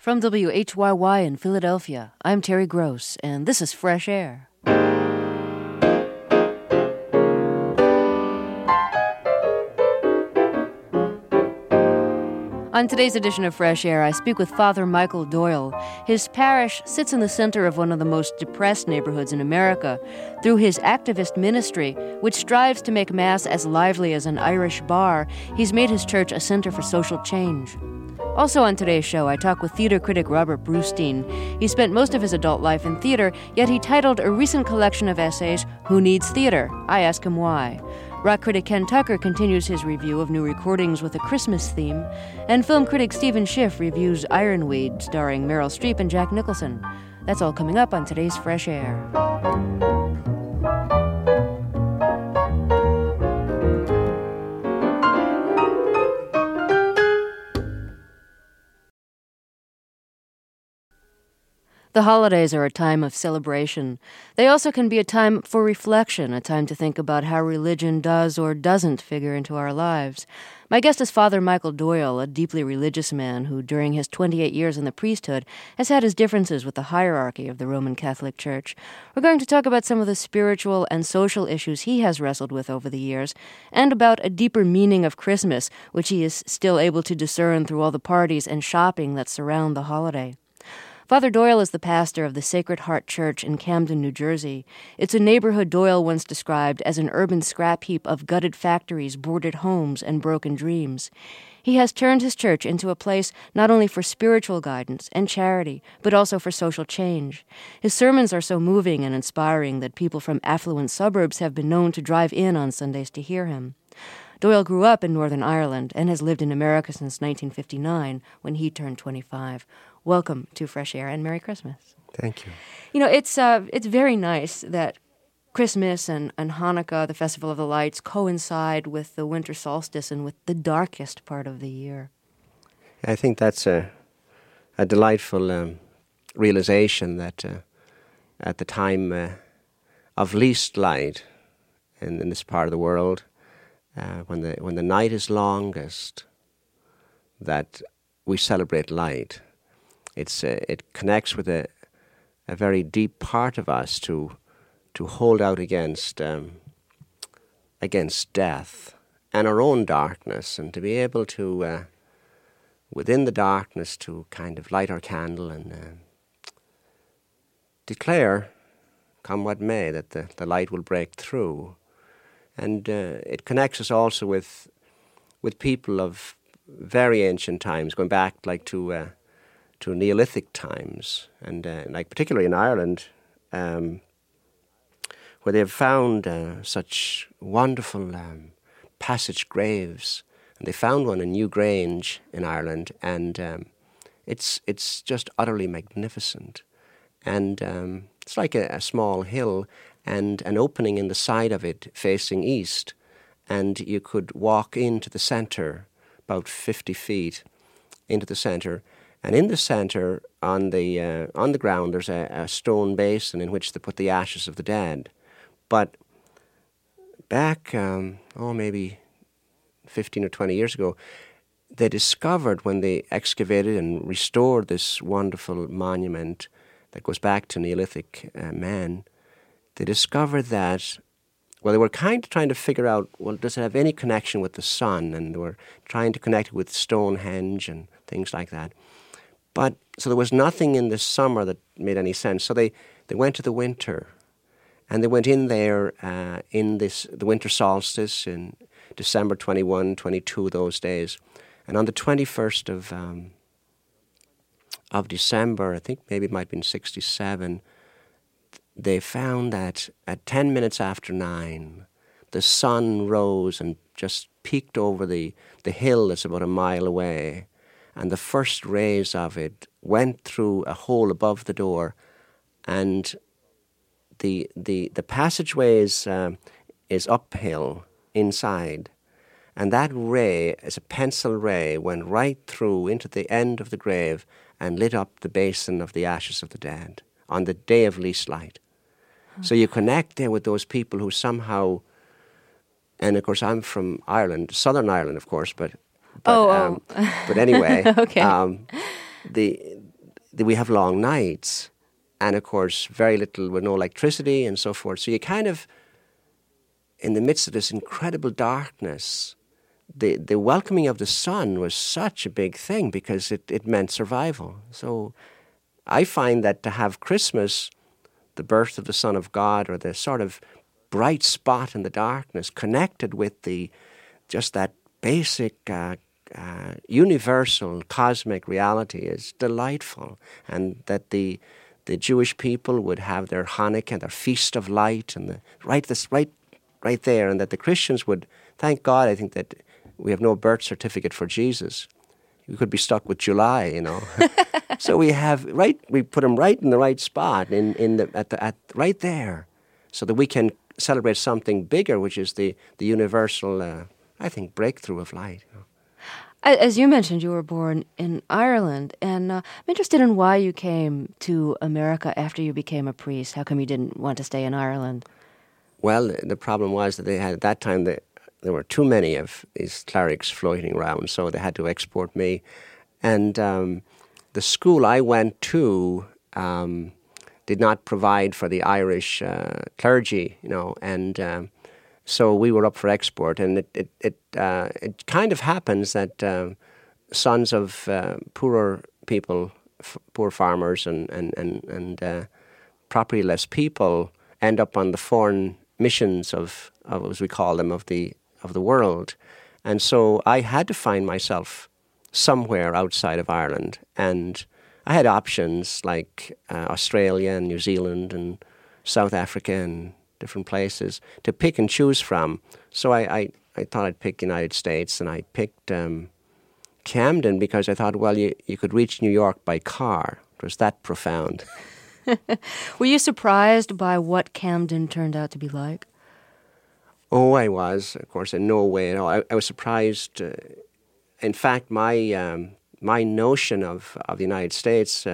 From WHYY in Philadelphia, I'm Terry Gross, and this is Fresh Air. On today's edition of Fresh Air, I speak with Father Michael Doyle. His parish sits in the center of one of the most depressed neighborhoods in America. Through his activist ministry, which strives to make Mass as lively as an Irish bar, he's made his church a center for social change. Also on today's show, I talk with theater critic Robert Brustein. He spent most of his adult life in theater, yet he titled a recent collection of essays, Who Needs Theater? I ask him why. Rock critic Ken Tucker continues his review of new recordings with a Christmas theme, and film critic Stephen Schiff reviews Ironweed, starring Meryl Streep and Jack Nicholson. That's all coming up on today's Fresh Air. The holidays are a time of celebration. They also can be a time for reflection, a time to think about how religion does or doesn't figure into our lives. My guest is Father Michael Doyle, a deeply religious man who, during his 28 years in the priesthood, has had his differences with the hierarchy of the Roman Catholic Church. We're going to talk about some of the spiritual and social issues he has wrestled with over the years, and about a deeper meaning of Christmas, which he is still able to discern through all the parties and shopping that surround the holiday. Father Doyle is the pastor of the Sacred Heart Church in Camden, New Jersey. It's a neighborhood Doyle once described as an urban scrap heap of gutted factories, boarded homes, and broken dreams. He has turned his church into a place not only for spiritual guidance and charity, but also for social change. His sermons are so moving and inspiring that people from affluent suburbs have been known to drive in on Sundays to hear him. Doyle grew up in Northern Ireland and has lived in America since 1959, when he turned 25. Welcome to Fresh Air and Merry Christmas. Thank you. You know, it's very nice that Christmas and Hanukkah, the Festival of the Lights, coincide with the winter solstice and with the darkest part of the year. I think that's a delightful realization that at the time of least light in this part of the world, when the night is longest, that we celebrate light. It connects with a very deep part of us to hold out against death and our own darkness, and to be able to within the darkness to kind of light our candle and declare, come what may, that the light will break through. And it connects us also with people of very ancient times, going back like to Neolithic times, and like particularly in Ireland, where they've found such wonderful passage graves. And they found one in Newgrange in Ireland, and it's just utterly magnificent. And it's like a small hill and an opening in the side of it facing east, and you could walk into the center, about 50 feet into the center. And in the center, on the ground, there's a stone basin in which they put the ashes of the dead. But back, maybe 15 or 20 years ago, they discovered, when they excavated and restored this wonderful monument that goes back to Neolithic man, they discovered that, well, they were kind of trying to figure out, well, does it have any connection with the sun? And they were trying to connect it with Stonehenge and things like that. But so there was nothing in the summer that made any sense. So they went to the winter, and they went in there in the winter solstice in December 21, 22, those days. And on the 21st of December, I think maybe it might have been 67, they found that at 10 minutes after 9, the sun rose and just peeked over the hill that's about a mile away. And the first rays of it went through a hole above the door, and the passageway is uphill inside, and that ray, as a pencil ray, went right through into the end of the grave and lit up the basin of the ashes of the dead on the day of least light. So you connect there with those people who somehow, and of course I'm from Ireland, Southern Ireland, of course, but anyway, okay. we have long nights, and of course very little with no electricity and so forth. So you kind of, in the midst of this incredible darkness, the welcoming of the sun was such a big thing because it meant survival. So I find that to have Christmas, the birth of the Son of God, or the sort of bright spot in the darkness, connected with just that basic universal cosmic reality, is delightful. And that the Jewish people would have their Hanukkah, their Feast of Light, and right there, and that the Christians would, thank God, I think that we have no birth certificate for Jesus. We could be stuck with July, you know. So we put him right in the right spot, right there, so that we can celebrate something bigger, which is the universal, I think, breakthrough of light. You know. As you mentioned, you were born in Ireland, and I'm interested in why you came to America after you became a priest. How come you didn't want to stay in Ireland? Well, the problem was that they had, at that time, there were too many of these clerics floating around, so they had to export me. And the school I went to did not provide for the Irish clergy, you know, and so we were up for export. And it kind of happens that sons of poorer people, poor farmers and propertyless people end up on the foreign missions of as we call them, of the world. And so I had to find myself somewhere outside of Ireland. And I had options like Australia and New Zealand and South Africa and different places to pick and choose from. So I thought I'd pick United States, and I picked Camden because I thought, well, you could reach New York by car. It was that profound. Were you surprised by what Camden turned out to be like? Oh, I was, of course, in no way at all. I was surprised. In fact, my notion of the United States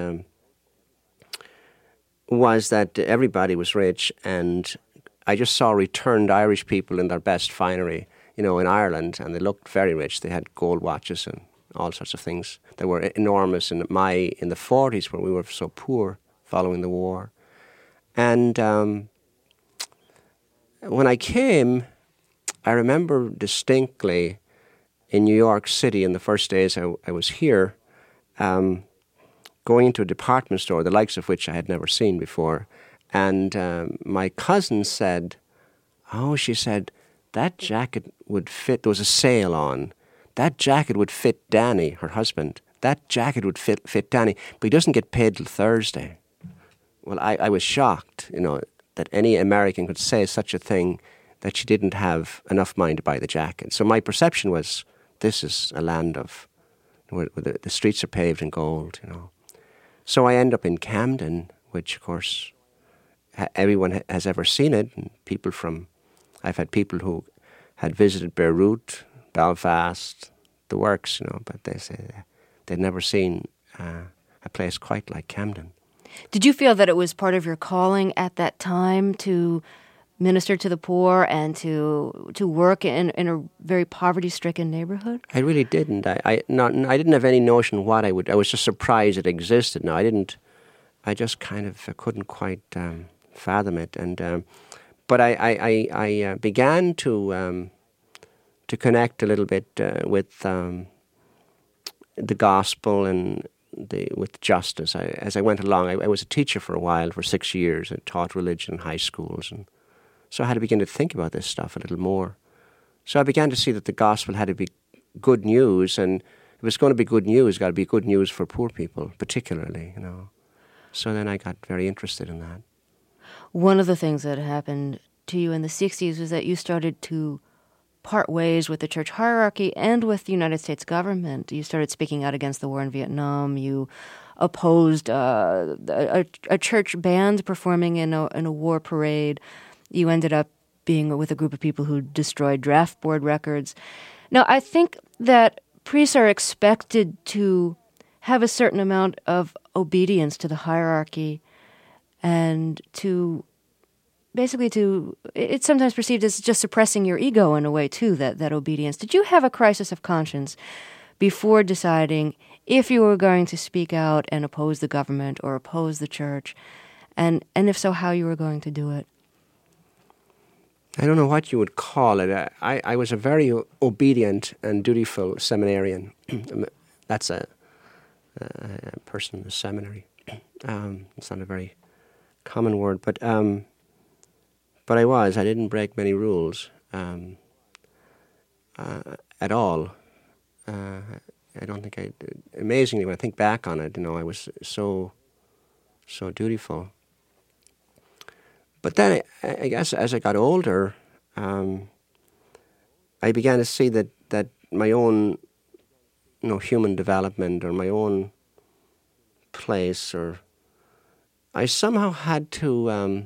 was that everybody was rich, and I just saw returned Irish people in their best finery, you know, in Ireland, and they looked very rich. They had gold watches and all sorts of things that were enormous in the 40s, where we were so poor following the war. And when I came, I remember distinctly in New York City in the first days I was here, going into a department store, the likes of which I had never seen before. And my cousin said, she said, that jacket would fit, there was a sale on. That jacket would fit Danny, her husband. That jacket would fit Danny, but he doesn't get paid till Thursday. Well, I was shocked, you know, that any American could say such a thing, that she didn't have enough money to buy the jacket. So my perception was, this is a land where the streets are paved in gold, you know. So I end up in Camden, which, of course, everyone has ever seen it. And I've had people who had visited Beirut, Belfast, the works, you know, but they say they'd never seen a place quite like Camden. Did you feel that it was part of your calling at that time to minister to the poor and to work in a very poverty-stricken neighborhood? I really didn't. I didn't have any notion what I would. I was just surprised it existed. No, I just kind of couldn't quite fathom it. And but I began to connect a little bit with the gospel and with justice. As I went along, I was a teacher for a while, for 6 years. I taught religion in high schools, and so I had to begin to think about this stuff a little more. So I began to see that the gospel had to be good news, and if it's going to be good news, it's got to be good news for poor people, particularly, you know. So then I got very interested in that. One of the things that happened to you in the 60s was that you started to part ways with the church hierarchy and with the United States government. You started speaking out against the war in Vietnam. You opposed a church band performing in a war parade. You ended up being with a group of people who destroyed draft board records. Now, I think that priests are expected to have a certain amount of obedience to the hierarchy and it's sometimes perceived as just suppressing your ego in a way, too, that obedience. Did you have a crisis of conscience before deciding if you were going to speak out and oppose the government or oppose the church, and if so, how you were going to do it? I don't know what you would call it. I was a very obedient and dutiful seminarian. That's a person in the seminary. It's not a very common word, but I was. I didn't break many rules at all. I don't think I did. Amazingly, when I think back on it, I was so dutiful. But then, I guess, as I got older, I began to see that my own, human development or my own place, or I somehow had to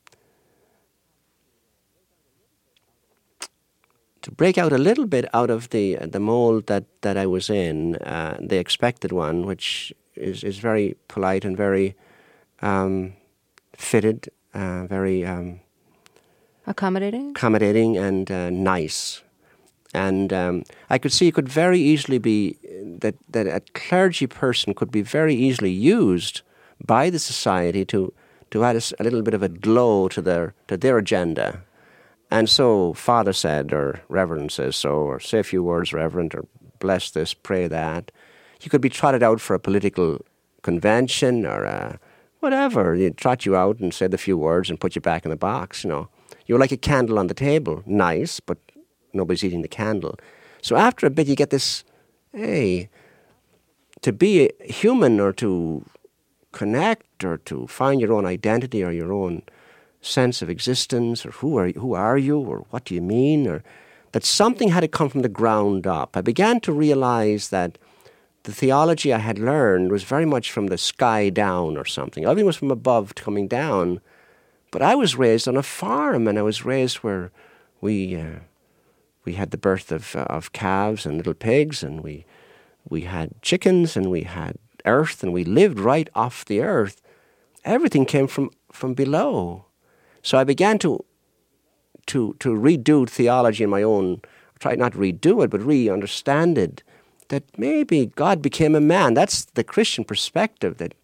break out a little bit out of the mold that I was in, the expected one, which is very polite and very fitted. Very accommodating and nice. And I could see it could very easily be that a clergy person could be very easily used by the society to add a little bit of a glow to their agenda. And so Father said, or Reverend says so, or say a few words, Reverend, or bless this, pray that. You could be trotted out for a political convention or whatever. They'd trot you out and say the few words and put you back in the box, You were like a candle on the table. Nice, but nobody's eating the candle. So after a bit you get this, hey, to be a human or to connect or to find your own identity or your own sense of existence, or who are you, or what do you mean, or that something had to come from the ground up. I began to realize that the theology I had learned was very much from the sky down or something. Everything was from above coming down. But I was raised on a farm, and I was raised where we had the birth of calves and little pigs, and we had chickens, and we had earth, and we lived right off the earth. Everything came from below. So I began to redo theology in my own, try not redo it, but re-understand it. That maybe God became a man. That's the Christian perspective, that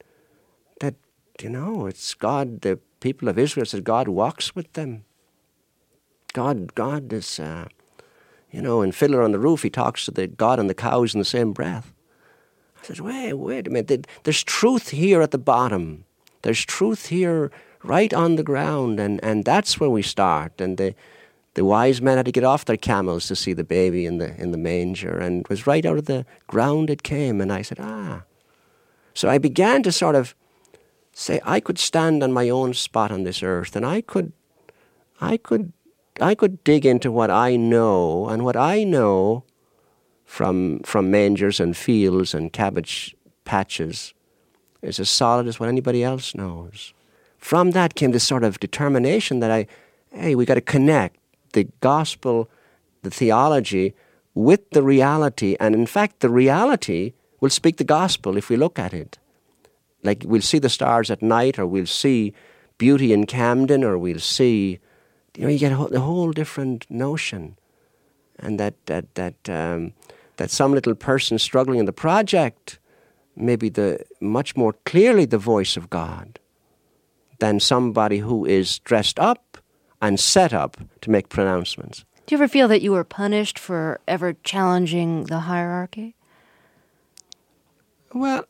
it's God, the people of Israel said God walks with them. God is, in Fiddler on the Roof, he talks to the God and the cows in the same breath. I said, wait a minute, there's truth here at the bottom. There's truth here right on the ground, and that's where we start. And the wise men had to get off their camels to see the baby in the manger, and it was right out of the ground it came. And I said, So I began to sort of say I could stand on my own spot on this earth, and I could dig into what I know, and what I know from mangers and fields and cabbage patches is as solid as what anybody else knows. From that came this sort of determination that we got to connect the gospel, the theology, with the reality. And in fact, the reality will speak the gospel if we look at it. Like we'll see the stars at night, or we'll see beauty in Camden, or we'll see, you get a whole different notion. And that some little person struggling in the project may be much more clearly the voice of God than somebody who is dressed up and set up to make pronouncements. Do you ever feel that you were punished for ever challenging the hierarchy? Well,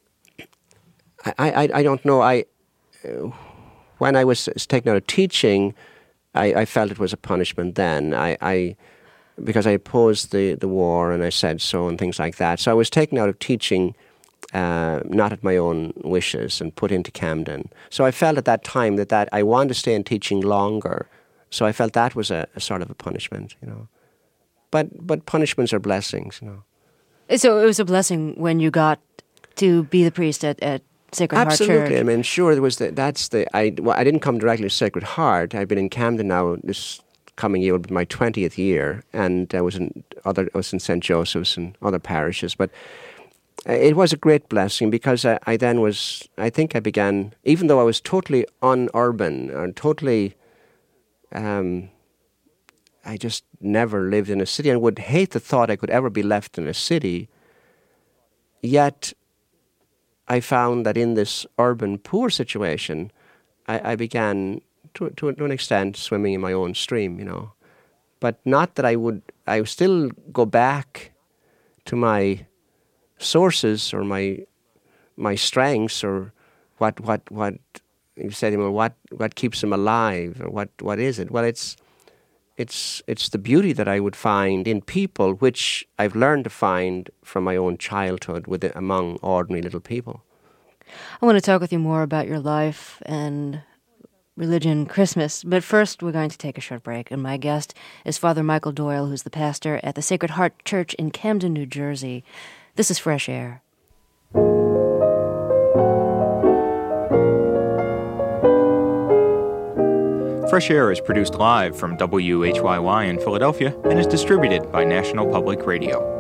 I don't know. When I was taken out of teaching, I felt it was a punishment then. Because I opposed the war, and I said so and things like that. So I was taken out of teaching, not at my own wishes, and put into Camden. So I felt at that time that I wanted to stay in teaching longer. So I felt that was a sort of a punishment, But punishments are blessings, So it was a blessing when you got to be the priest at Sacred Heart Church. Absolutely. I mean, sure, there was I didn't come directly to Sacred Heart. I've been in Camden now. This coming year will be my 20th year, and I was in St. Joseph's and other parishes. But it was a great blessing, because I think I began, even though I was totally unurban and totally, I just never lived in a city and would hate the thought I could ever be left in a city. Yet I found that in this urban poor situation, I began, to an extent, swimming in my own stream, But not that I would still go back to my sources or my strengths, or what you said, what keeps them alive, or what is it? Well, it's the beauty that I would find in people, which I've learned to find from my own childhood among ordinary little people. I want to talk with you more about your life and religion, Christmas, but first we're going to take a short break, and my guest is Father Michael Doyle, who's the pastor at the Sacred Heart Church in Camden, New Jersey. This is Fresh Air. Fresh Air is produced live from WHYY in Philadelphia and is distributed by National Public Radio.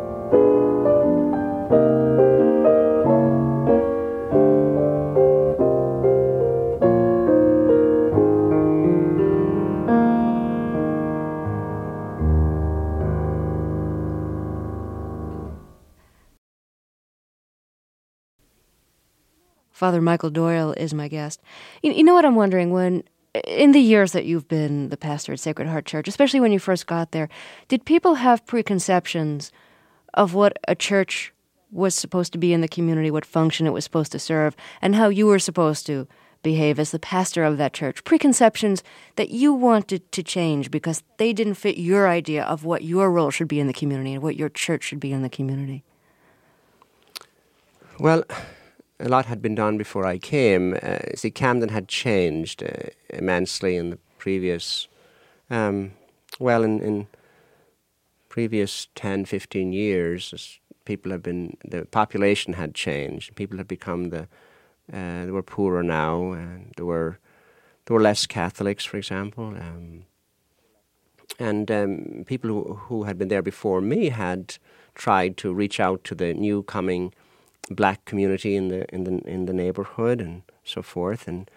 Father Michael Doyle is my guest. You know what I'm wondering? When, in the years that you've been the pastor at Sacred Heart Church, especially when you first got there, did people have preconceptions of what a church was supposed to be in the community, what function it was supposed to serve, and how you were supposed to behave as the pastor of that church? Preconceptions that you wanted to change because they didn't fit your idea of what your role should be in the community and what your church should be in the community? Well, a lot had been done before I came. Camden had changed immensely in the previous, in previous 10, 15 years. The population had changed. People had become they were poorer now, and there were less Catholics, for example. And people who had been there before me had tried to reach out to the new coming black community in the neighborhood and so forth, and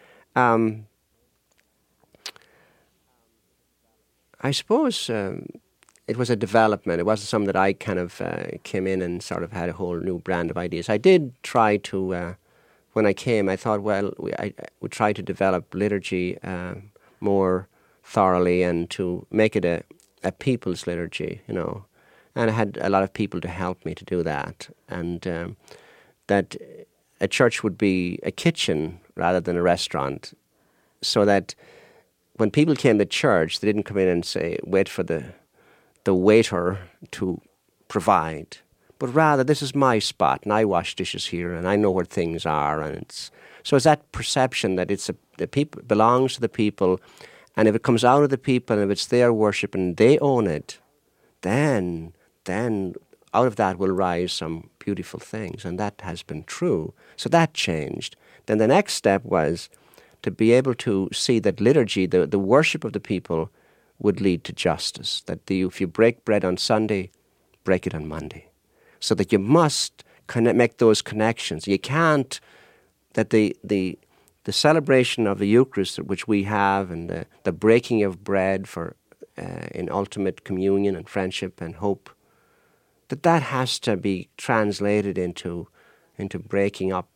I suppose it was a development. It wasn't something that I kind of came in and sort of had a whole new brand of ideas. I did try to, when I came, I thought, I would try to develop liturgy more thoroughly and to make it a people's liturgy, and I had a lot of people to help me to do that, and that a church would be a kitchen rather than a restaurant, so that when people came to church, they didn't come in and wait for the waiter to provide, but rather, this is my spot, and I wash dishes here, and I know where things are, and it's that perception that the people belongs to the people, and if it comes out of the people, and if it's their worship and they own it, then out of that will rise some beautiful things, and that has been true. So that changed. Then the next step was to be able to see that liturgy, the worship of the people, would lead to justice. That if you break bread on Sunday, break it on Monday. So that you must make those connections. You can't, that the celebration of the Eucharist, which we have, and the breaking of bread for in ultimate communion and friendship and hope, that has to be translated into breaking up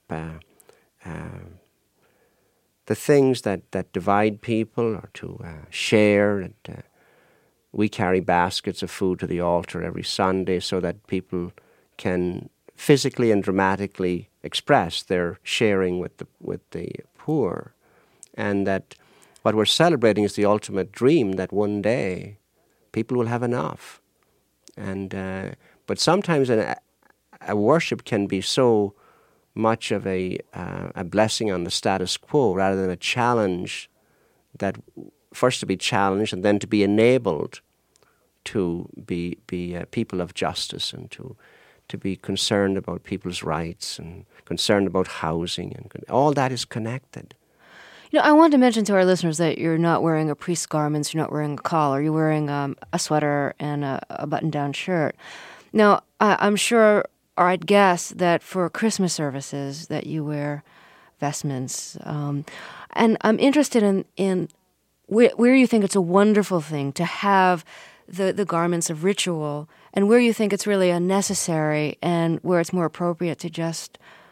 the things that divide people, or to share. And we carry baskets of food to the altar every Sunday so that people can physically and dramatically express their sharing with the poor, and that what we're celebrating is the ultimate dream that one day people will have enough. And but sometimes a worship can be so much of a blessing on the status quo rather than a challenge, that first to be challenged and then to be enabled to be people of justice, and to be concerned about people's rights and concerned about housing, and all that is connected. I want to mention to our listeners that you're not wearing a priest's garments, you're not wearing a collar, you're wearing a sweater and a button-down shirt. Now, I'm sure, or I'd guess, that for Christmas services that you wear vestments. And I'm interested in where you think it's a wonderful thing to have the garments of ritual, and where you think it's really unnecessary, and where it's more appropriate to just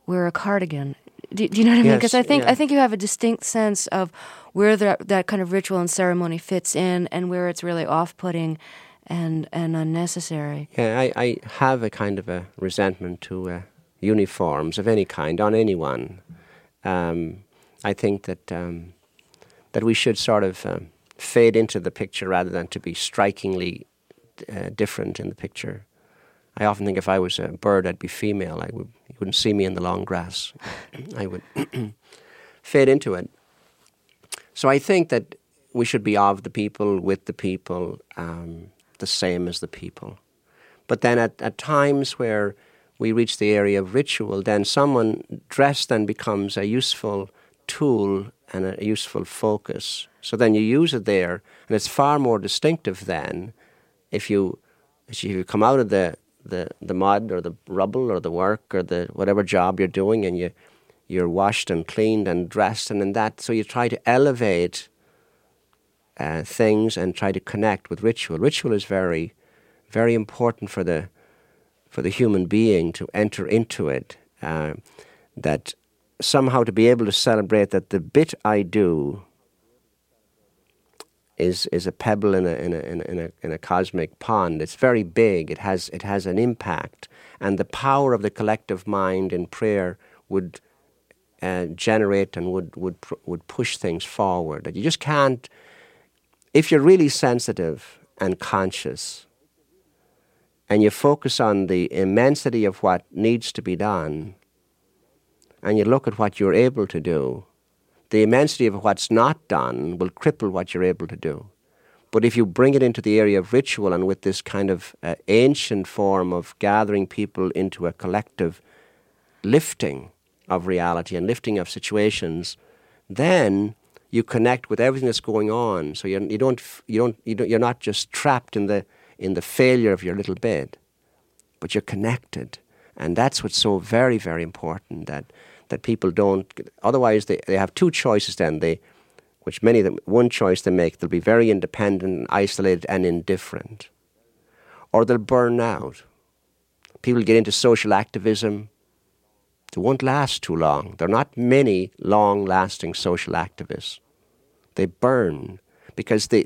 wear a cardigan. Do you know what I mean? Because Yes, I think you have a distinct sense of where that kind of ritual and ceremony fits in, and where it's really off-putting and unnecessary. Yeah, I have a kind of a resentment to uniforms of any kind on anyone. I think that we should sort of fade into the picture rather than to be strikingly different in the picture. I often think if I was a bird, I'd be female. You wouldn't see me in the long grass. I would fade into it. So I think that we should be of the people, with the people, the same as the people. But then at times where we reach the area of ritual, then someone dressed then becomes a useful tool and a useful focus. So then you use it there, and it's far more distinctive then if you come out of the mud or the rubble or the work or the whatever job you're doing, and you're washed and cleaned and dressed, and in that, so you try to elevate things and try to connect with ritual. Ritual is very, very important for the human being to enter into it. That somehow to be able to celebrate that the bit I do is a pebble in a cosmic pond. It's very big. It has an impact, and the power of the collective mind in prayer would generate and would push things forward. That you just can't. If you're really sensitive and conscious, and you focus on the immensity of what needs to be done, and you look at what you're able to do, the immensity of what's not done will cripple what you're able to do. But if you bring it into the area of ritual and with this kind of ancient form of gathering people into a collective lifting of reality and lifting of situations, then you connect with everything that's going on. So you're not just trapped in the failure of your little bit, but you're connected. And that's what's so very, very important, that people don't. Otherwise, they have two choices then. Which many of them, one choice they make, they'll be very independent, isolated, and indifferent. Or they'll burn out. People get into social activism. They won't last too long. There are not many long-lasting social activists. They burn because the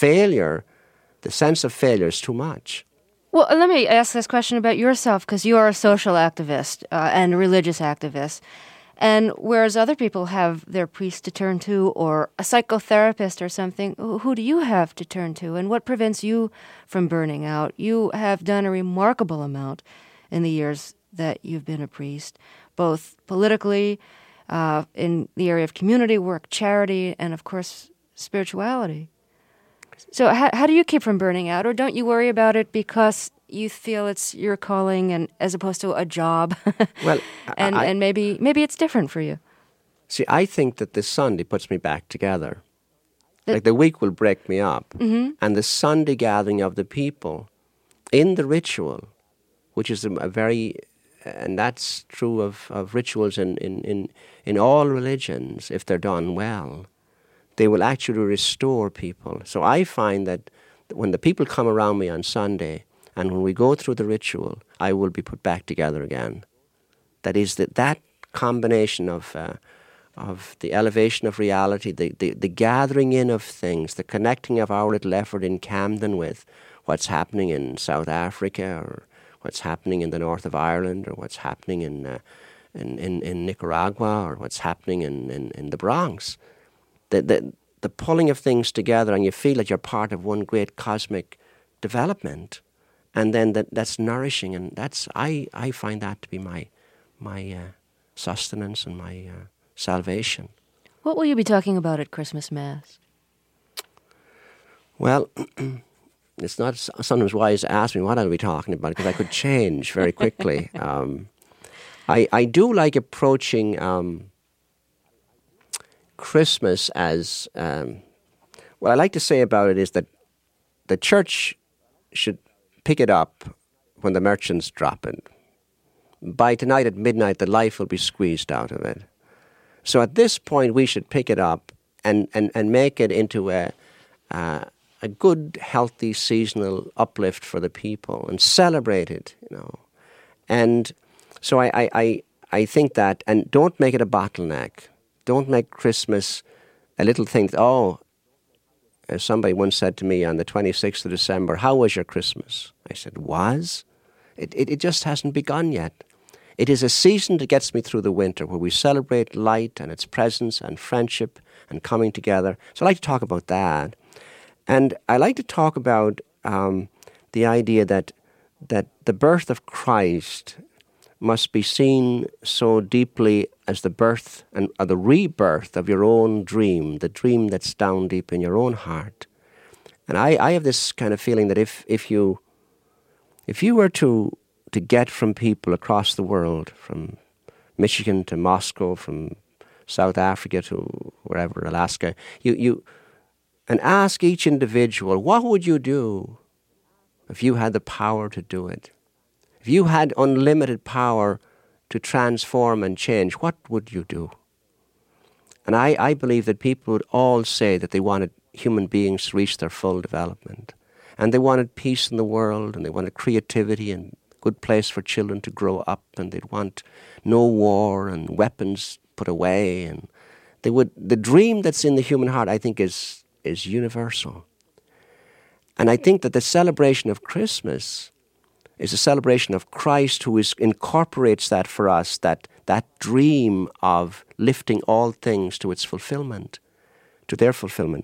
sense of failure is too much. Well, let me ask this question about yourself, because you are a social activist and a religious activist. And whereas other people have their priest to turn to or a psychotherapist or something, who do you have to turn to? And what prevents you from burning out? You have done a remarkable amount in the years that you've been a priest, both politically, in the area of community work, charity, and, of course, spirituality. So how do you keep from burning out? Or don't you worry about it because you feel it's your calling and as opposed to a job? Well, and maybe it's different for you. See, I think that this Sunday puts me back together. Like the week will break me up. Mm-hmm. And the Sunday gathering of the people in the ritual, which is a very, and that's true of rituals in all religions, if they're done well, they will actually restore people. So I find that when the people come around me on Sunday, and when we go through the ritual, I will be put back together again. That is that combination of the elevation of reality, the gathering in of things, the connecting of our little effort in Camden with what's happening in South Africa, or what's happening in the north of Ireland, or what's happening in Nicaragua, or what's happening in the Bronx. The pulling of things together, and you feel that you're part of one great cosmic development, and then that's nourishing, and that's I find that to be my sustenance and my salvation. What will you be talking about at Christmas Mass? Well, it's not sometimes wise to ask me what I'll be talking about, because I could change very quickly. I do like approaching Christmas as, what I like to say about it is that the church should pick it up when the merchants drop it. By tonight at midnight, the life will be squeezed out of it. So at this point, we should pick it up and make it into a good, healthy, seasonal uplift for the people and celebrate it, you know. And so I I think that, and don't make it a bottleneck. Don't make Christmas a little thing. As somebody once said to me on the 26th of December, how was your Christmas? I said, was? It just hasn't begun yet. It is a season that gets me through the winter, where we celebrate light and its presence and friendship and coming together. So I like to talk about that. And I like to talk about the idea that the birth of Christ must be seen so deeply as the birth or the rebirth of your own dream, the dream that's down deep in your own heart. And I have this kind of feeling that if you were to get from people across the world, from Michigan to Moscow, from South Africa to wherever, Alaska, and ask each individual, what would you do if you had the power to do it? If you had unlimited power to transform and change, what would you do? And I believe that people would all say that they wanted human beings to reach their full development. And they wanted peace in the world, and they wanted creativity and good place for children to grow up, and they'd want no war and weapons put away. And the dream that's in the human heart, I think, is universal. And I think that the celebration of Christmas is a celebration of Christ, who incorporates that for us, that dream of lifting all things to its fulfillment, to their fulfillment.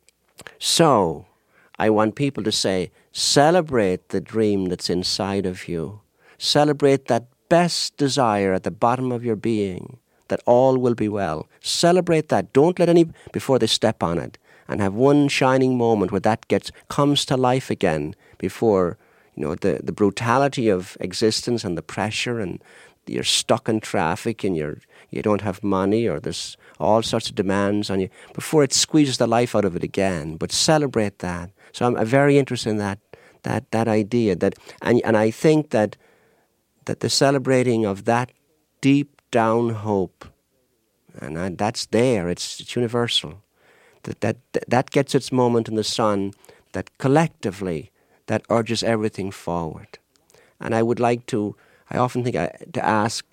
So I want people to say, celebrate the dream that's inside of you. Celebrate that best desire at the bottom of your being, that all will be well. Celebrate that. Don't let any before they step on it, and have one shining moment where that comes to life again before the brutality of existence and the pressure, and you're stuck in traffic and you don't have money, or there's all sorts of demands on you, before it squeezes the life out of it again. But celebrate that. So I'm very interested in that idea, and I think that the celebrating of that deep down hope, and that's there, it's universal, that gets its moment in the sun, that collectively that urges everything forward. And I would like to, I often think to ask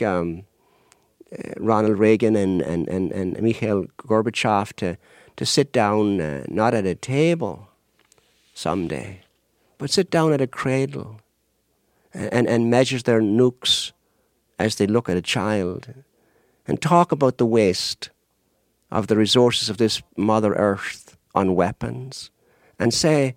Ronald Reagan and Mikhail Gorbachev to sit down, not at a table someday, but sit down at a cradle and measure their nukes as they look at a child, and talk about the waste of the resources of this Mother Earth on weapons, and say,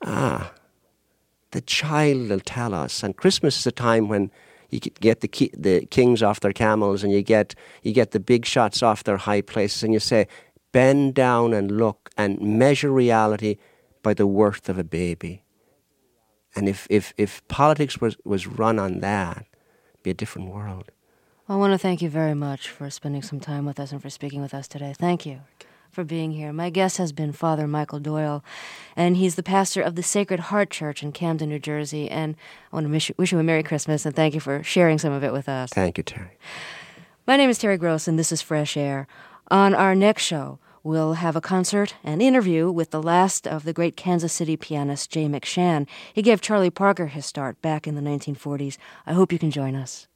the child will tell us. And Christmas is a time when you get the kings off their camels, and you get the big shots off their high places, and you say, bend down and look and measure reality by the worth of a baby. And if politics was run on that, it'd be a different world. I want to thank you very much for spending some time with us and for speaking with us today. Thank you for being here. My guest has been Father Michael Doyle, and he's the pastor of the Sacred Heart Church in Camden, New Jersey. And I want to wish you a Merry Christmas, and thank you for sharing some of it with us. Thank you, Terry. My name is Terry Gross, and this is Fresh Air. On our next show, we'll have a concert and interview with the last of the great Kansas City pianist, Jay McShann. He gave Charlie Parker his start back in the 1940s. I hope you can join us.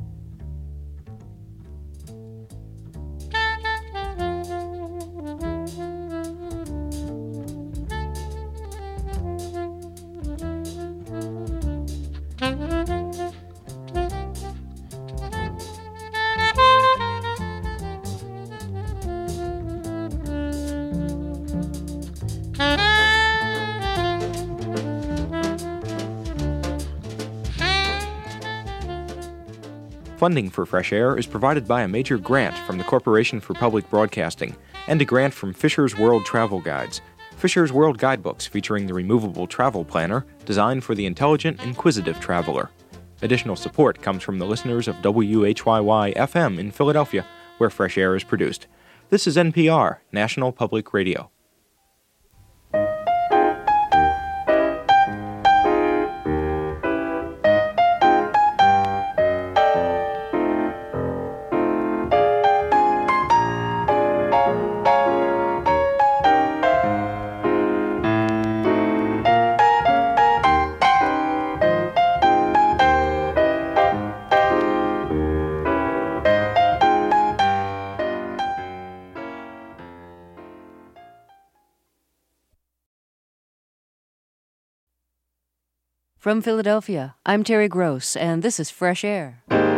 Funding for Fresh Air is provided by a major grant from the Corporation for Public Broadcasting and a grant from Fisher's World Travel Guides. Fisher's World Guidebooks featuring the removable travel planner designed for the intelligent, inquisitive traveler. Additional support comes from the listeners of WHYY-FM in Philadelphia, where Fresh Air is produced. This is NPR, National Public Radio. From Philadelphia, I'm Terry Gross, and this is Fresh Air.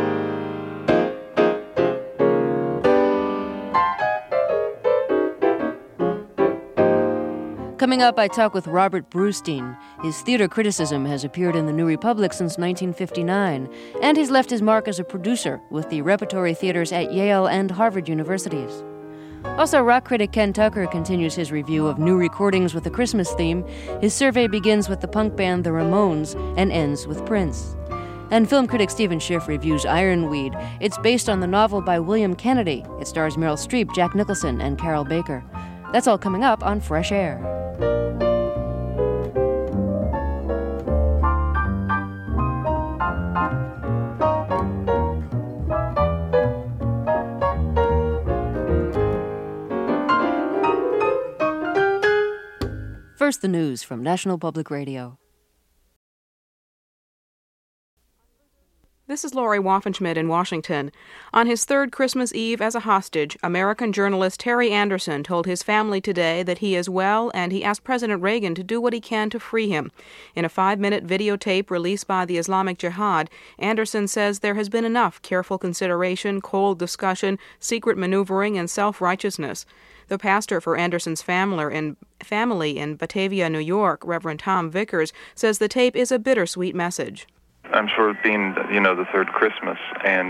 Coming up, I talk with Robert Brustein. His theater criticism has appeared in the New Republic since 1959, and he's left his mark as a producer with the repertory theaters at Yale and Harvard universities. Also, rock critic Ken Tucker continues his review of new recordings with a Christmas theme. His survey begins with the punk band The Ramones and ends with Prince. And film critic Stephen Schiff reviews Ironweed. It's based on the novel by William Kennedy. It stars Meryl Streep, Jack Nicholson, and Carol Baker. That's all coming up on Fresh Air. First, the news from National Public Radio. This is Lori Waffenschmidt in Washington. On his third Christmas Eve as a hostage, American journalist Terry Anderson told his family today that he is well, and he asked President Reagan to do what he can to free him. In a 5-minute videotape released by the Islamic Jihad, Anderson says there has been enough careful consideration, cold discussion, secret maneuvering, and self-righteousness. The pastor for Anderson's family in Batavia, New York, Reverend Tom Vickers, says the tape is a bittersweet message. I'm sure it being, the third Christmas, and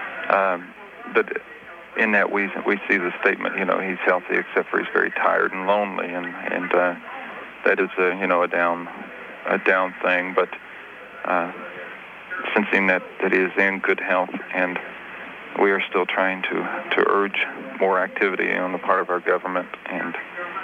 but in that we see the statement, he's healthy except for he's very tired and lonely, and that is a down thing, but sensing that he is in good health, and we are still trying to urge more activity on the part of our government, and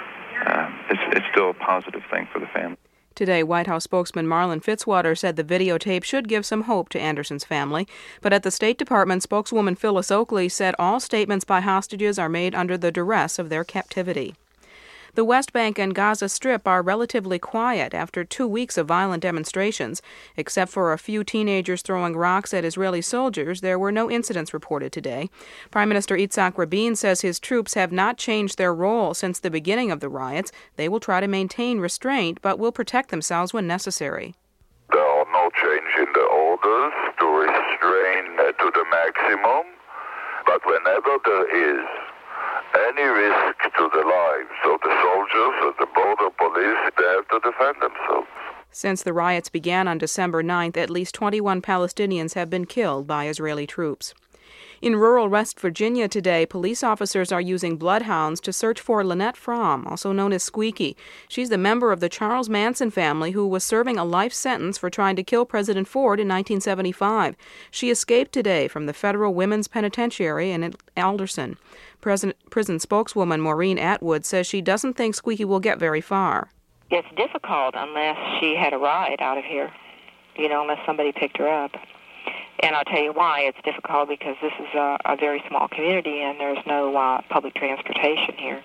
it's still a positive thing for the family. Today, White House spokesman Marlin Fitzwater said the videotape should give some hope to Anderson's family. But at the State Department, spokeswoman Phyllis Oakley said all statements by hostages are made under the duress of their captivity. The West Bank and Gaza Strip are relatively quiet after 2 weeks of violent demonstrations. Except for a few teenagers throwing rocks at Israeli soldiers, there were no incidents reported today. Prime Minister Yitzhak Rabin says his troops have not changed their role since the beginning of the riots. They will try to maintain restraint, but will protect themselves when necessary. There are no change in the orders to restrain to the maximum, but whenever there is any risk to the lives of the soldiers or the border police, they have to defend themselves. Since the riots began on December 9th, at least 21 Palestinians have been killed by Israeli troops. In rural West Virginia today, police officers are using bloodhounds to search for Lynette Fromm, also known as Squeaky. She's the member of the Charles Manson family who was serving a life sentence for trying to kill President Ford in 1975. She escaped today from the Federal Women's Penitentiary in Alderson. Prison spokeswoman Maureen Atwood says she doesn't think Squeaky will get very far. It's difficult unless she had a ride out of here, unless somebody picked her up. And I'll tell you why it's difficult, because this is a very small community and there's no public transportation here.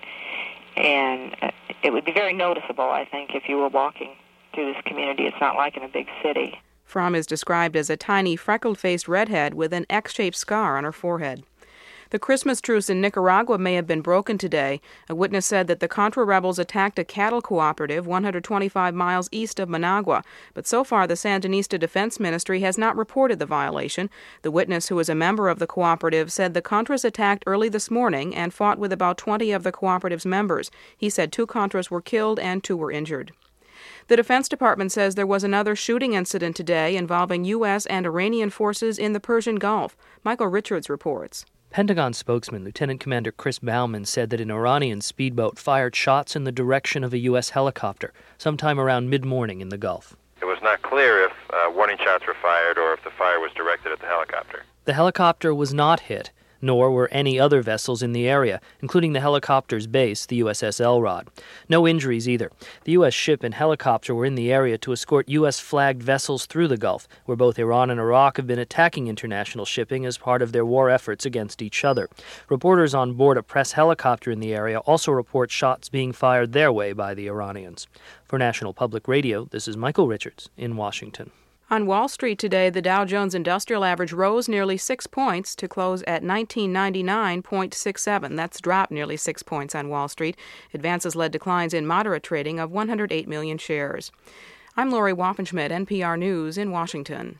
And it would be very noticeable, I think, if you were walking through this community. It's not like in a big city. Fromm is described as a tiny, freckled-faced redhead with an X-shaped scar on her forehead. The Christmas truce in Nicaragua may have been broken today. A witness said that the Contra rebels attacked a cattle cooperative 125 miles east of Managua, but so far the Sandinista Defense Ministry has not reported the violation. The witness, who is a member of the cooperative, said the Contras attacked early this morning and fought with about 20 of the cooperative's members. He said 2 Contras were killed and 2 were injured. The Defense Department says there was another shooting incident today involving U.S. and Iranian forces in the Persian Gulf. Michael Richards reports. Pentagon spokesman Lieutenant Commander Chris Bauman said that an Iranian speedboat fired shots in the direction of a U.S. helicopter sometime around mid-morning in the Gulf. It was not clear if warning shots were fired or if the fire was directed at the helicopter. The helicopter was not hit, nor were any other vessels in the area, including the helicopter's base, the USS Elrod. No injuries either. The U.S. ship and helicopter were in the area to escort U.S.-flagged vessels through the Gulf, where both Iran and Iraq have been attacking international shipping as part of their war efforts against each other. Reporters on board a press helicopter in the area also report shots being fired their way by the Iranians. For National Public Radio, this is Michael Richards in Washington. On Wall Street today, the Dow Jones Industrial Average rose nearly 6 points to close at 1999.67. That's dropped nearly 6 points on Wall Street. Advances led declines in moderate trading of 108 million shares. I'm Lori Waffenschmidt, NPR News in Washington.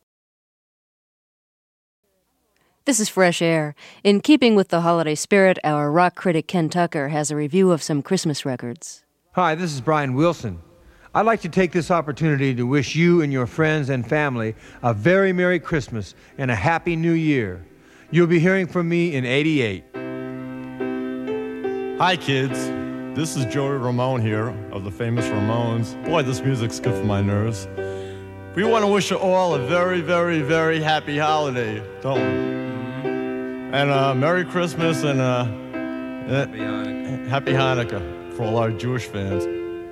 This is Fresh Air. In keeping with the holiday spirit, our rock critic Ken Tucker has a review of some Christmas records. Hi, this is Brian Wilson. I'd like to take this opportunity to wish you and your friends and family a very Merry Christmas and a Happy New Year. You'll be hearing from me in '88. Hi, kids. This is Joey Ramone here of the famous Ramones. Boy, this music's good for my nerves. We want to wish you all a very, very, very happy holiday, don't we? And Merry Christmas and Happy Hanukkah for all our Jewish fans.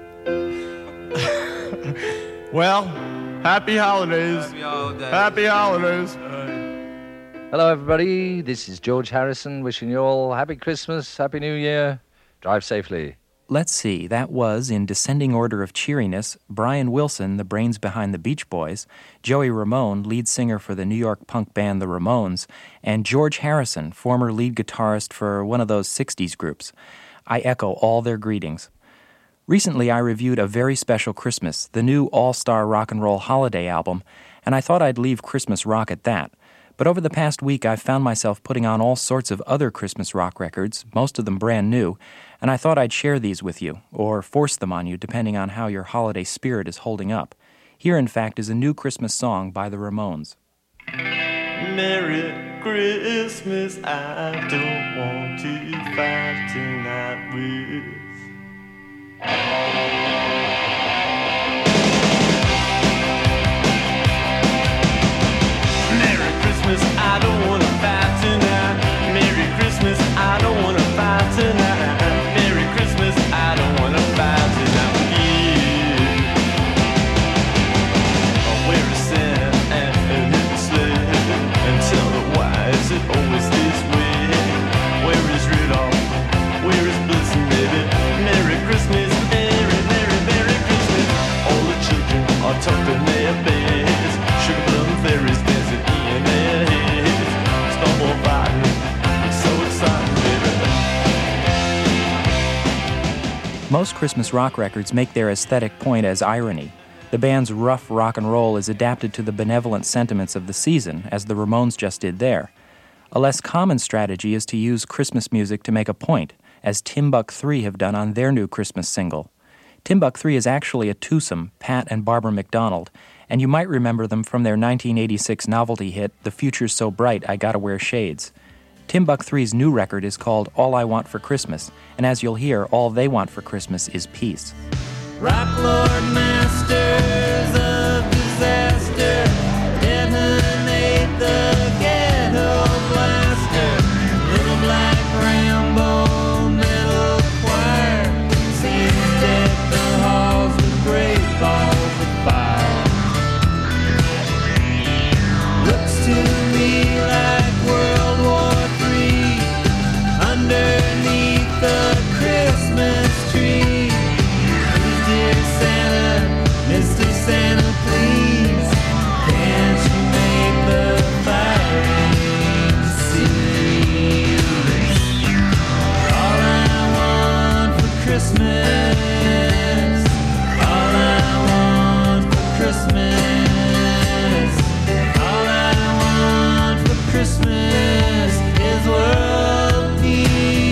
Well, happy holidays. Happy holidays. Hello, everybody. This is George Harrison wishing you all Happy Christmas, Happy New Year. Drive safely. Let's see, that was, in descending order of cheeriness, Brian Wilson, the brains behind the Beach Boys, Joey Ramone, lead singer for the New York punk band The Ramones, and George Harrison, former lead guitarist for one of those 60s groups. I echo all their greetings. Recently, I reviewed A Very Special Christmas, the new all-star rock and roll holiday album, and I thought I'd leave Christmas rock at that. But over the past week, I've found myself putting on all sorts of other Christmas rock records, most of them brand new, and I thought I'd share these with you, or force them on you depending on how your holiday spirit is holding up. Here, in fact, is a new Christmas song by the Ramones. Merry Christmas, I don't want to fight tonight with. Merry Christmas, I don't want to fight tonight. Merry Christmas, I don't want to fight tonight. Merry Christmas, I don't want to fight tonight with you. Where is Santa and his sled? And tell me why is it always this way? Where is Rudolph? Where is Blitzen, baby? Merry Christmas, Merry, Merry, Merry Christmas. All the children are tucked in their beds. Sugar plum fairies dancing in their heads. Snowball fighting, it's so exciting, baby. Most Christmas rock records make their aesthetic point as irony. The band's rough rock and roll is adapted to the benevolent sentiments of the season, as the Ramones just did there. A less common strategy is to use Christmas music to make a point, as Timbuk 3 have done on their new Christmas single. Timbuk 3 is actually a twosome, Pat and Barbara McDonald, and you might remember them from their 1986 novelty hit, The Future's So Bright I Gotta Wear Shades. Timbuk 3's new record is called All I Want for Christmas, and as you'll hear, all they want for Christmas is peace. Rock Lord Masters of Disaster, detonate the ghetto blaster. Little Black Rambo, metal choir, scenes deck the halls with great balls of fire. Looks to me like World War III underneath the Christmas tree. Dear Santa, Mr. Santa, please, can't you make the fire cease? All I want for Christmas, all I want for Christmas, all I want for Christmas is world peace.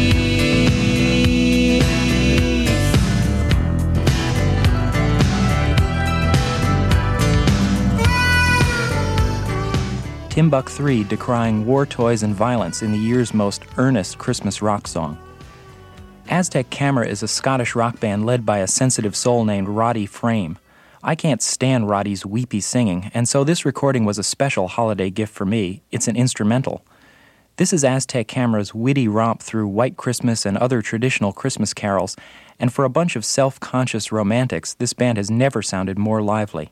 Timbuk 3 decrying war toys and violence in the year's most earnest Christmas rock song. Aztec Camera is a Scottish rock band led by a sensitive soul named Roddy Frame. I can't stand Roddy's weepy singing, and so this recording was a special holiday gift for me. It's an instrumental. This is Aztec Camera's witty romp through White Christmas and other traditional Christmas carols, and for a bunch of self-conscious romantics, this band has never sounded more lively.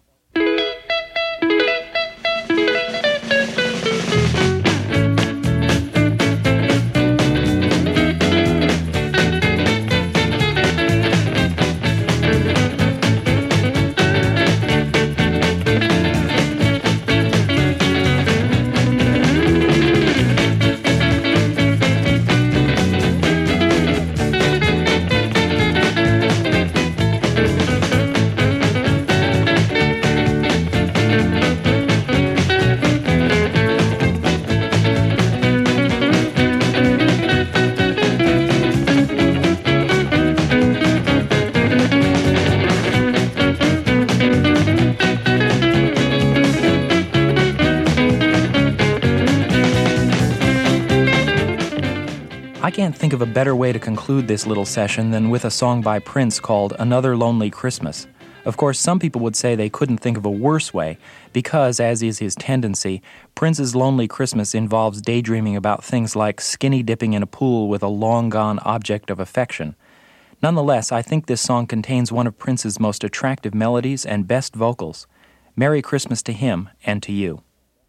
can't think of a better way to conclude this little session than with a song by Prince called Another Lonely Christmas. Of course, some people would say they couldn't think of a worse way because, as is his tendency, Prince's Lonely Christmas involves daydreaming about things like skinny dipping in a pool with a long-gone object of affection. Nonetheless, I think this song contains one of Prince's most attractive melodies and best vocals. Merry Christmas to him and to you.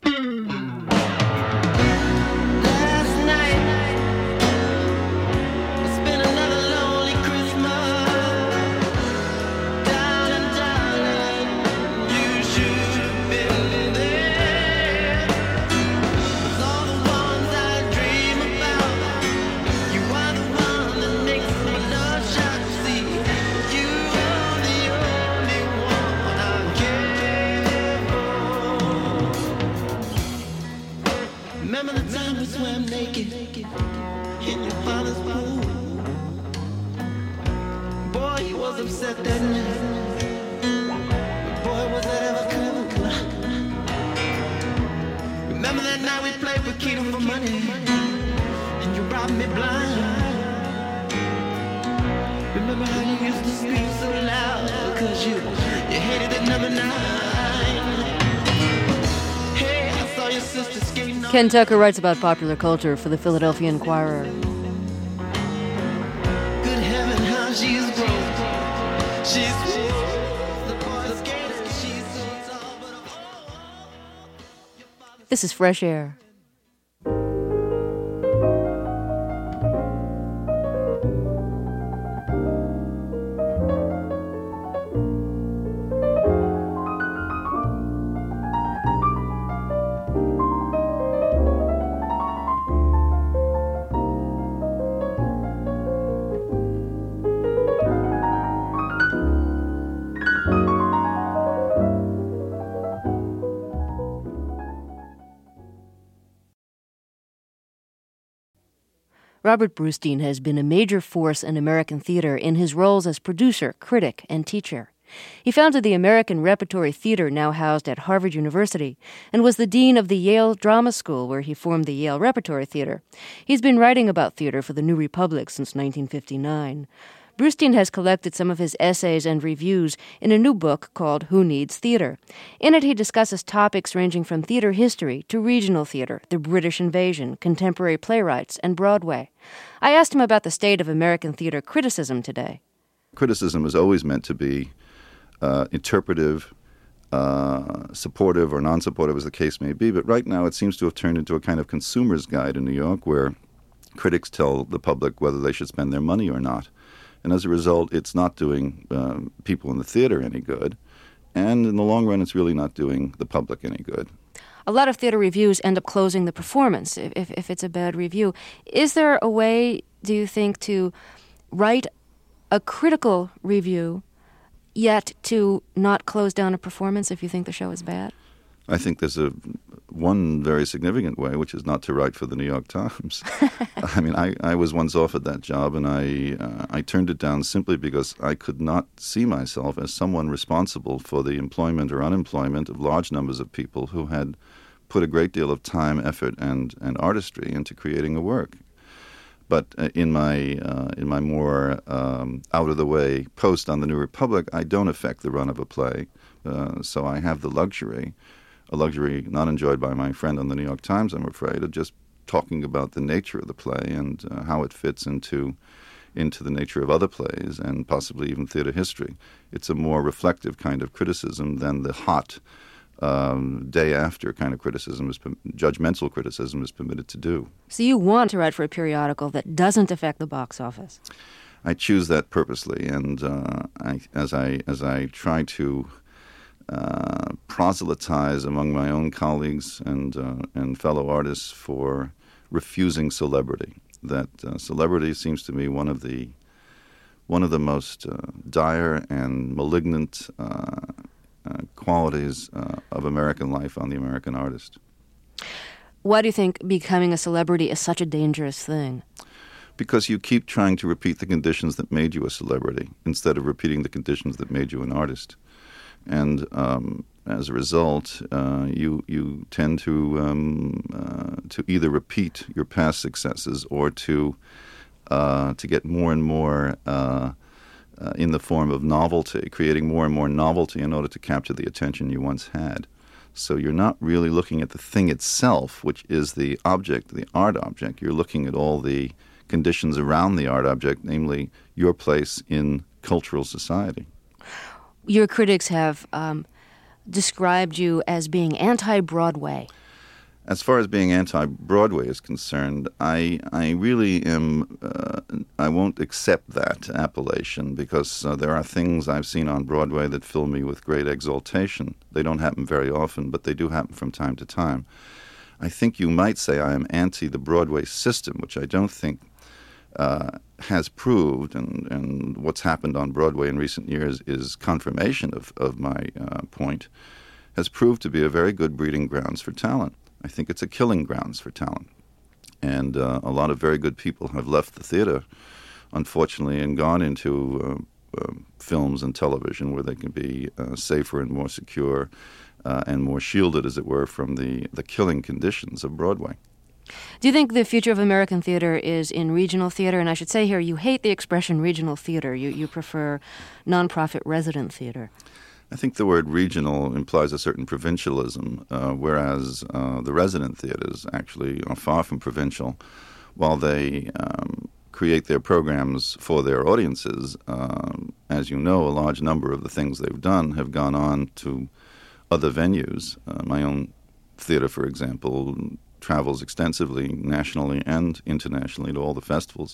Remember the time we swam naked in your father's pool? Boy, he was upset that night. But boy, was that ever cool. Remember that night we played Paquita for money and you robbed me blind. Remember how you used to scream so loud because you hated the number 9. Hey, I saw your sister skating. Ken Tucker writes about popular culture for the Philadelphia Inquirer. Good heaven, how she's grown. She's the boy skater. She's so tall, but This is Fresh Air. Robert Brustein has been a major force in American theater in his roles as producer, critic, and teacher. He founded the American Repertory Theater, now housed at Harvard University, and was the dean of the Yale Drama School, where he formed the Yale Repertory Theater. He's been writing about theater for the New Republic since 1959. Brustein has collected some of his essays and reviews in a new book called Who Needs Theater? In it, he discusses topics ranging from theater history to regional theater, the British invasion, contemporary playwrights, and Broadway. I asked him about the state of American theater criticism today. Criticism is always meant to be interpretive, supportive or non-supportive, as the case may be, but right now it seems to have turned into a kind of consumer's guide in New York where critics tell the public whether they should spend their money or not. And as a result, it's not doing people in the theater any good. And in the long run, it's really not doing the public any good. A lot of theater reviews end up closing the performance if it's a bad review. Is there a way, do you think, to write a critical review, yet to not close down a performance if you think the show is bad? I think there's one very significant way, which is not to write for the New York Times. I mean, I was once offered that job, and I turned it down simply because I could not see myself as someone responsible for the employment or unemployment of large numbers of people who had put a great deal of time, effort, and artistry into creating a work. But in my more out-of-the-way post on the New Republic, I don't affect the run of a play, so I have the luxury, a luxury not enjoyed by my friend on the New York Times, I'm afraid, of just talking about the nature of the play and how it fits into the nature of other plays and possibly even theater history. It's a more reflective kind of criticism than the hot day after kind of criticism, judgmental criticism is permitted to do. So you want to write for a periodical that doesn't affect the box office? I choose that purposely, and as I try to proselytize among my own colleagues and fellow artists for refusing celebrity. That celebrity seems to me one of the most dire and malignant qualities of American life on the American artist. Why do you think becoming a celebrity is such a dangerous thing? Because you keep trying to repeat the conditions that made you a celebrity instead of repeating the conditions that made you an artist. And as a result, you tend to either repeat your past successes or to to get more and more in the form of novelty, creating more and more novelty in order to capture the attention you once had. So you're not really looking at the thing itself, which is the object, the art object. You're looking at all the conditions around the art object, namely your place in cultural society. Your critics have described you as being anti-Broadway. As far as being anti-Broadway is concerned, I really am, I won't accept that appellation because there are things I've seen on Broadway that fill me with great exaltation. They don't happen very often, but they do happen from time to time. I think you might say I am anti the Broadway system, which I don't think has proved, and what's happened on Broadway in recent years is confirmation of my point, has proved to be a very good breeding grounds for talent. I think it's a killing grounds for talent. And a lot of very good people have left the theater, unfortunately, and gone into films and television where they can be safer and more secure and more shielded, as it were, from the killing conditions of Broadway. Do you think the future of American theater is in regional theater? And I should say here, you hate the expression regional theater. You prefer nonprofit resident theater. I think the word regional implies a certain provincialism, whereas the resident theaters actually are far from provincial. While they create their programs for their audiences, as you know, a large number of the things they've done have gone on to other venues. My own theater, for example, travels extensively nationally and internationally to all the festivals.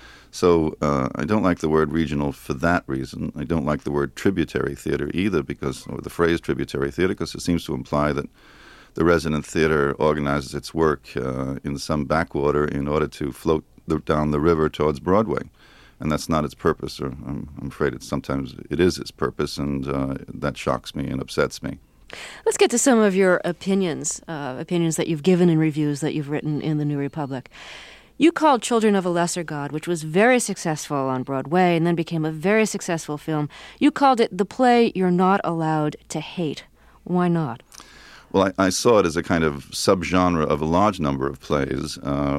So I don't like the word regional for that reason. I don't like the word tributary theater either, or the phrase tributary theater, because it seems to imply that the resident theater organizes its work in some backwater in order to float down the river towards Broadway. And that's not its purpose, or I'm afraid sometimes it is its purpose, and that shocks me and upsets me. Let's get to some of your opinions that you've given in reviews that you've written in the New Republic. You called Children of a Lesser God, which was very successful on Broadway and then became a very successful film. You called it the play you're not allowed to hate. Why not? Well, I saw it as a kind of subgenre of a large number of plays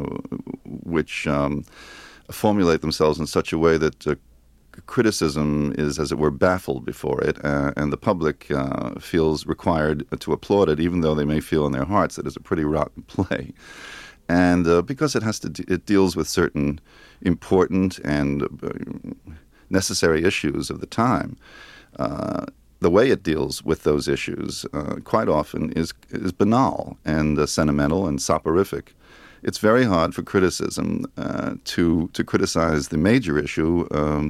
which formulate themselves in such a way that criticism is, as it were, baffled before it, and the public feels required to applaud it, even though they may feel in their hearts that it's a pretty rotten play. And because it deals with certain important and necessary issues of the time, the way it deals with those issues quite often is banal and sentimental and soporific. It's very hard for criticism to criticize the major issue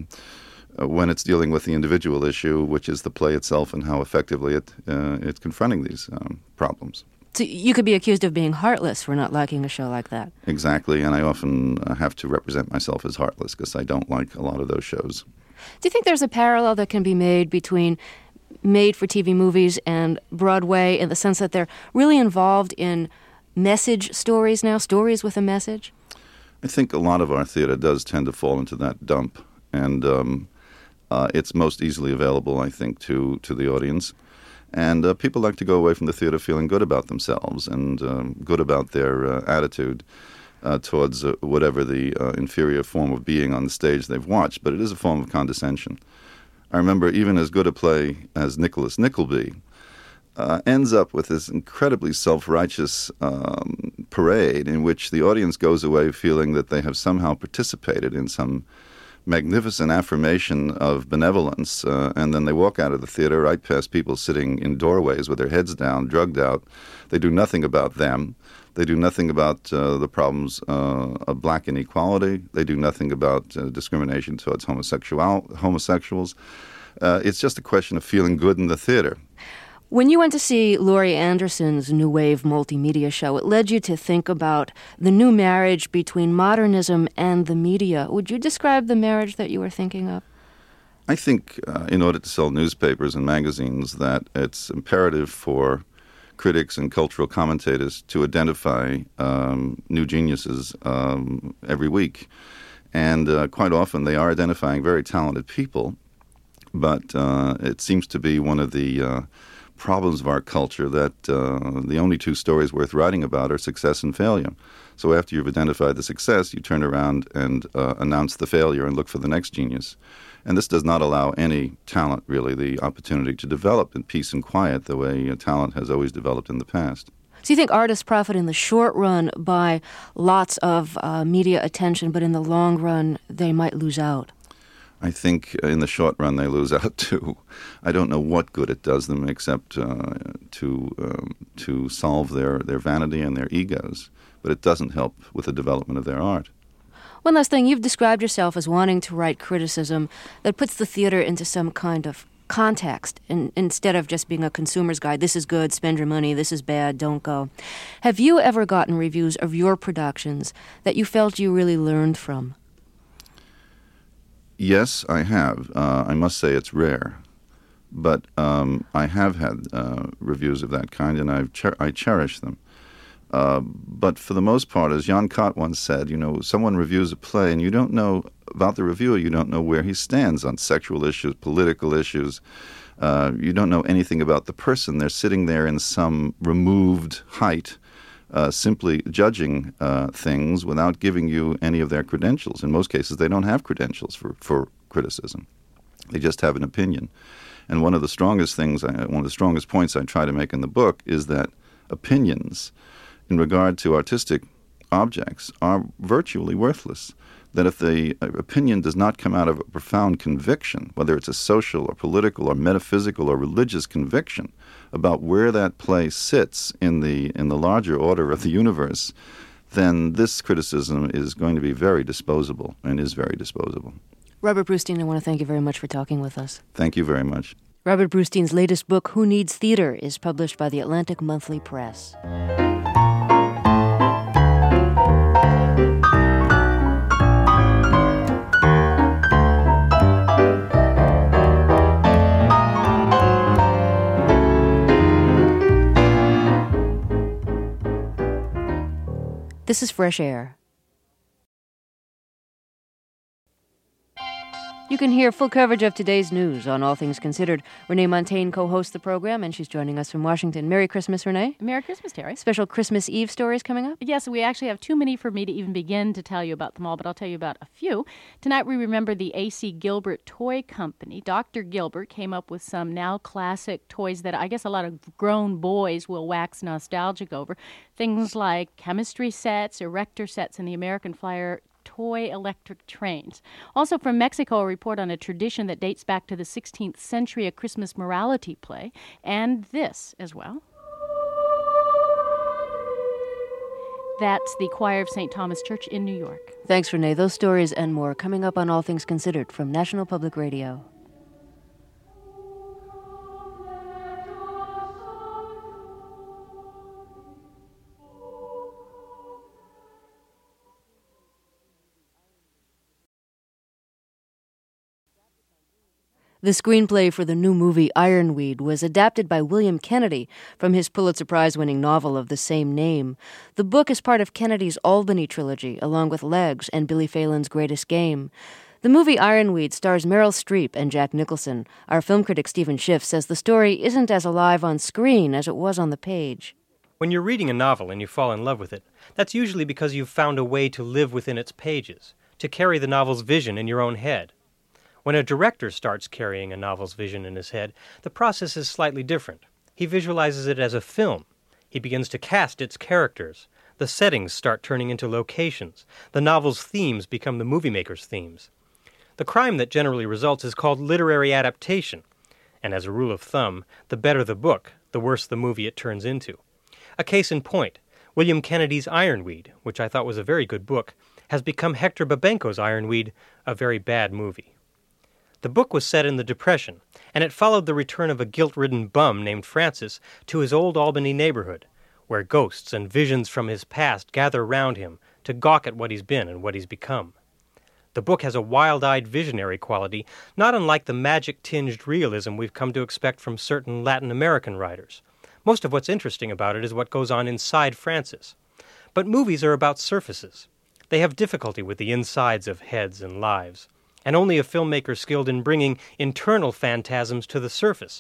when it's dealing with the individual issue, which is the play itself and how effectively it's confronting these problems. So you could be accused of being heartless for not liking a show like that. Exactly, and I often have to represent myself as heartless because I don't like a lot of those shows. Do you think there's a parallel that can be made between made-for-TV movies and Broadway in the sense that they're really involved in message stories now, stories with a message? I think a lot of our theater does tend to fall into that dump, and it's most easily available, I think, to the audience. And people like to go away from the theater feeling good about themselves and good about their attitude towards whatever the inferior form of being on the stage they've watched, but it is a form of condescension. I remember even as good a play as Nicholas Nickleby ends up with this incredibly self-righteous parade in which the audience goes away feeling that they have somehow participated in some magnificent affirmation of benevolence, and then they walk out of the theater right past people sitting in doorways with their heads down, drugged out. They do nothing about them. They do nothing about the problems of black inequality. They do nothing about discrimination towards homosexuals. It's just a question of feeling good in the theater. When you went to see Laurie Anderson's New Wave multimedia show, it led you to think about the new marriage between modernism and the media. Would you describe the marriage that you were thinking of? I think in order to sell newspapers and magazines that it's imperative for critics and cultural commentators to identify new geniuses every week. And quite often they are identifying very talented people, but it seems to be one of the problems of our culture that the only two stories worth writing about are success and failure. So after you've identified the success, you turn around and announce the failure and look for the next genius. And this does not allow any talent, really, the opportunity to develop in peace and quiet the way talent has always developed in the past. So you think artists profit in the short run by lots of media attention, but in the long run they might lose out? I think in the short run they lose out too. I don't know what good it does them except to solve their vanity and their egos, but it doesn't help with the development of their art. One last thing, you've described yourself as wanting to write criticism that puts the theater into some kind of context instead of just being a consumer's guide. This is good, spend your money. This is bad, don't go. Have you ever gotten reviews of your productions that you felt you really learned from? Yes, I have. I must say it's rare. But I have had reviews of that kind, and I cherish them. But for the most part, as Jan Kott once said, someone reviews a play and you don't know about the reviewer, you don't know where he stands on sexual issues, political issues. You don't know anything about the person. They're sitting there in some removed height, simply judging things without giving you any of their credentials. In most cases, they don't have credentials for criticism. They just have an opinion. And one of the strongest points I try to make in the book is that opinions in regard to artistic objects are virtually worthless. That if the opinion does not come out of a profound conviction, whether it's a social or political or metaphysical or religious conviction about where that play sits in the larger order of the universe, then this criticism is going to be very disposable and is very disposable. Robert Brustein, I want to thank you very much for talking with us. Thank you very much. Robert Brustein's latest book, Who Needs Theater, is published by the Atlantic Monthly Press. This is Fresh Air. You can hear full coverage of today's news on All Things Considered. Renee Montaigne co-hosts the program, and she's joining us from Washington. Merry Christmas, Renee. Merry Christmas, Terry. Special Christmas Eve stories coming up? Yes, we actually have too many for me to even begin to tell you about them all, but I'll tell you about a few. Tonight we remember the A.C. Gilbert Toy Company. Dr. Gilbert came up with some now classic toys that I guess a lot of grown boys will wax nostalgic over. Things like chemistry sets, erector sets, and the American Flyer toy electric trains. Also from Mexico, a report on a tradition that dates back to the 16th century, a Christmas morality play, and this as well. That's the choir of St. Thomas Church in New York. Thanks, Renee. Those stories and more coming up on All Things Considered from National Public Radio. The screenplay for the new movie Ironweed was adapted by William Kennedy from his Pulitzer Prize-winning novel of the same name. The book is part of Kennedy's Albany trilogy, along with Legs and Billy Phelan's Greatest Game. The movie Ironweed stars Meryl Streep and Jack Nicholson. Our film critic Stephen Schiff says the story isn't as alive on screen as it was on the page. When you're reading a novel and you fall in love with it, that's usually because you've found a way to live within its pages, to carry the novel's vision in your own head. When a director starts carrying a novel's vision in his head, the process is slightly different. He visualizes it as a film. He begins to cast its characters. The settings start turning into locations. The novel's themes become the movie maker's themes. The crime that generally results is called literary adaptation. And as a rule of thumb, the better the book, the worse the movie it turns into. A case in point, William Kennedy's Ironweed, which I thought was a very good book, has become Hector Babenco's Ironweed, a very bad movie. The book was set in the Depression, and it followed the return of a guilt-ridden bum named Francis to his old Albany neighborhood, where ghosts and visions from his past gather round him to gawk at what he's been and what he's become. The book has a wild-eyed visionary quality, not unlike the magic-tinged realism we've come to expect from certain Latin American writers. Most of what's interesting about it is what goes on inside Francis. But movies are about surfaces. They have difficulty with the insides of heads and lives. And only a filmmaker skilled in bringing internal phantasms to the surface,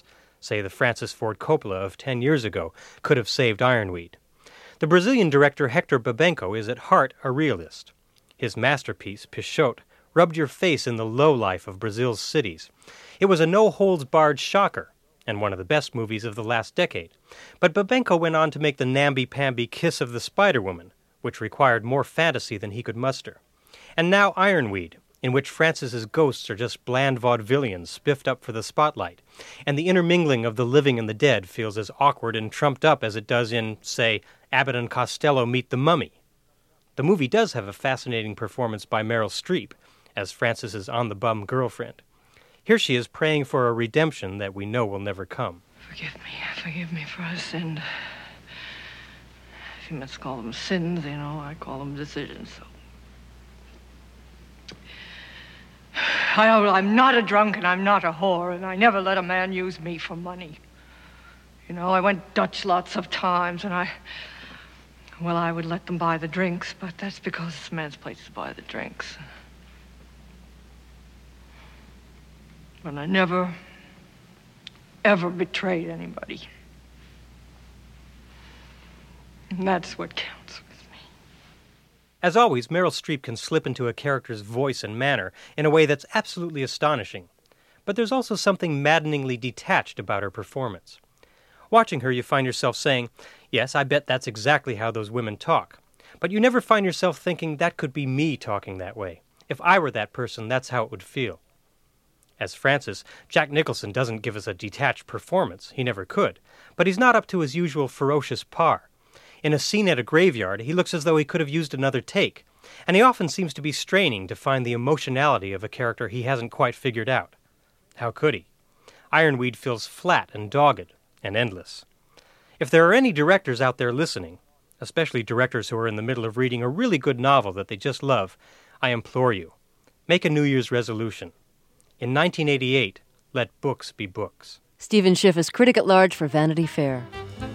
say the Francis Ford Coppola of 10 years ago, could have saved Ironweed. The Brazilian director Hector Babenco is at heart a realist. His masterpiece, Pichote, rubbed your face in the low-life of Brazil's cities. It was a no-holds-barred shocker, and one of the best movies of the last decade. But Babenco went on to make the namby-pamby Kiss of the Spider-Woman, which required more fantasy than he could muster. And now Ironweed, in which Francis's ghosts are just bland vaudevillians spiffed up for the spotlight, and the intermingling of the living and the dead feels as awkward and trumped up as it does in, say, Abbott and Costello Meet the Mummy. The movie does have a fascinating performance by Meryl Streep as Francis's on-the-bum girlfriend. Here she is praying for a redemption that we know will never come. Forgive me for I sinned. If you must call them sins, I call them decisions. So. I'm not a drunk and I'm not a whore, and I never let a man use me for money. I went Dutch lots of times, and I would let them buy the drinks, but that's because it's a man's place to buy the drinks. But I never, ever betrayed anybody. And that's what counts with me. As always, Meryl Streep can slip into a character's voice and manner in a way that's absolutely astonishing. But there's also something maddeningly detached about her performance. Watching her, you find yourself saying, yes, I bet that's exactly how those women talk. But you never find yourself thinking that could be me talking that way. If I were that person, that's how it would feel. As Francis, Jack Nicholson doesn't give us a detached performance. He never could. But he's not up to his usual ferocious par. In a scene at a graveyard, he looks as though he could have used another take. And he often seems to be straining to find the emotionality of a character he hasn't quite figured out. How could he? Ironweed feels flat and dogged and endless. If there are any directors out there listening, especially directors who are in the middle of reading a really good novel that they just love, I implore you, make a New Year's resolution. In 1988, let books be books. Stephen Schiff is critic at large for Vanity Fair.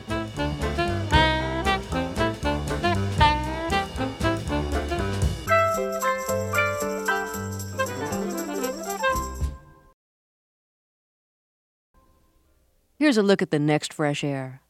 Here's a look at the next Fresh Air.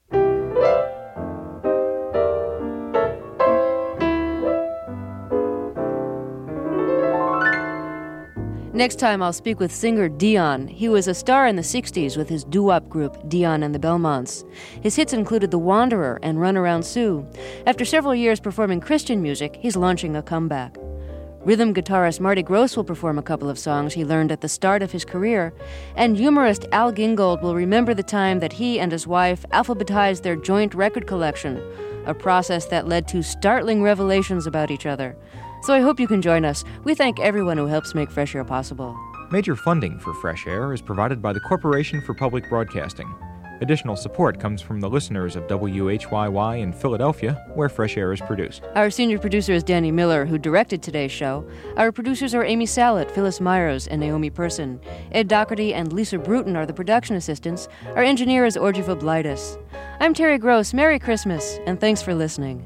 Next time, I'll speak with singer Dion. He was a star in the 60s with his doo-wop group, Dion and the Belmonts. His hits included The Wanderer and Run Around Sue. After several years performing Christian music, he's launching a comeback. Rhythm guitarist Marty Gross will perform a couple of songs he learned at the start of his career, and humorist Al Gingold will remember the time that he and his wife alphabetized their joint record collection, a process that led to startling revelations about each other. So I hope you can join us. We thank everyone who helps make Fresh Air possible. Major funding for Fresh Air is provided by the Corporation for Public Broadcasting. Additional support comes from the listeners of WHYY in Philadelphia, where Fresh Air is produced. Our senior producer is Danny Miller, who directed today's show. Our producers are Amy Salet, Phyllis Myers, and Naomi Person. Ed Doherty and Lisa Bruton are the production assistants. Our engineer is Orgiva Blightus. I'm Terry Gross. Merry Christmas, and thanks for listening.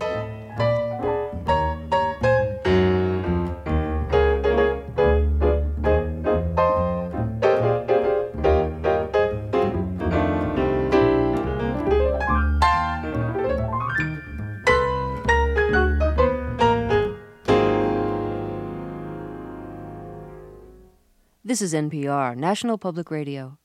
This is NPR, National Public Radio.